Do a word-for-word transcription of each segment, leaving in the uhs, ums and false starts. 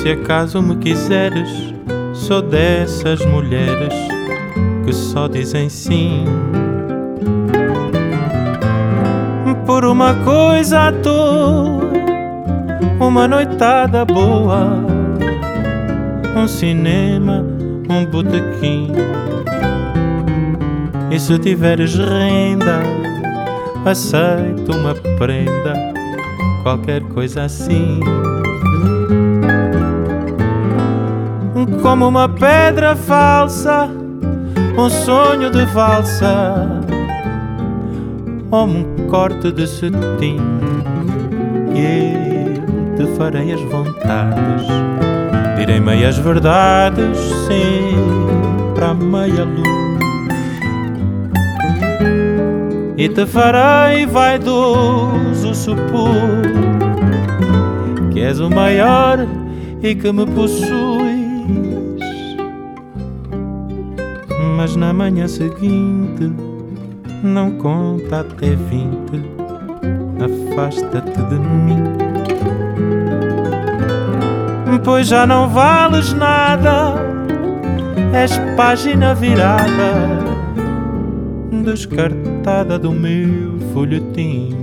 Se acaso me quiseres, sou dessas mulheres que só dizem sim por uma coisa à toa, uma noitada boa, um cinema, um botequim. E se tiveres renda, aceito uma prenda, qualquer coisa assim. Como uma pedra falsa, um sonho de valsa, ou um corte de cetim. E eu te farei as vontades, direi meias verdades, sempre à meia luz. E te farei vaidoso supor que és o maior e que me possuis. Mas na manhã seguinte não conta até vinte, afasta-te de mim, pois já não vales nada, és página virada, descartada do meu folhetim.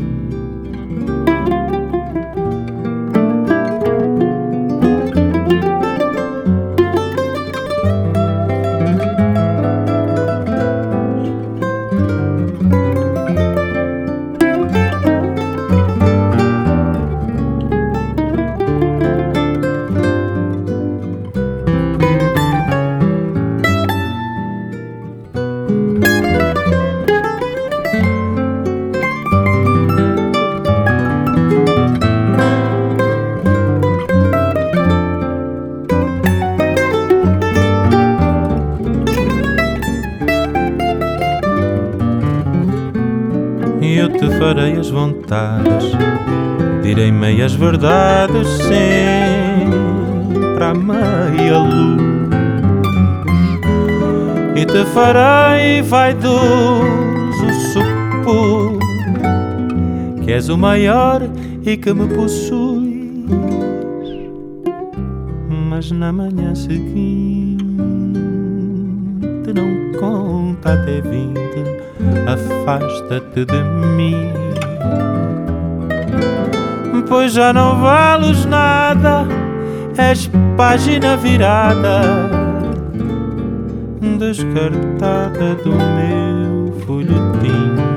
Eu te farei as vontades, direi meias verdades, sempre à meia luz. E te farei vaidoso supor que és o maior e que me possuis. Mas na manhã seguinte não conta até vinte, afasta-te de mim, pois já não vales nada, és página virada, descartada do meu folhetim.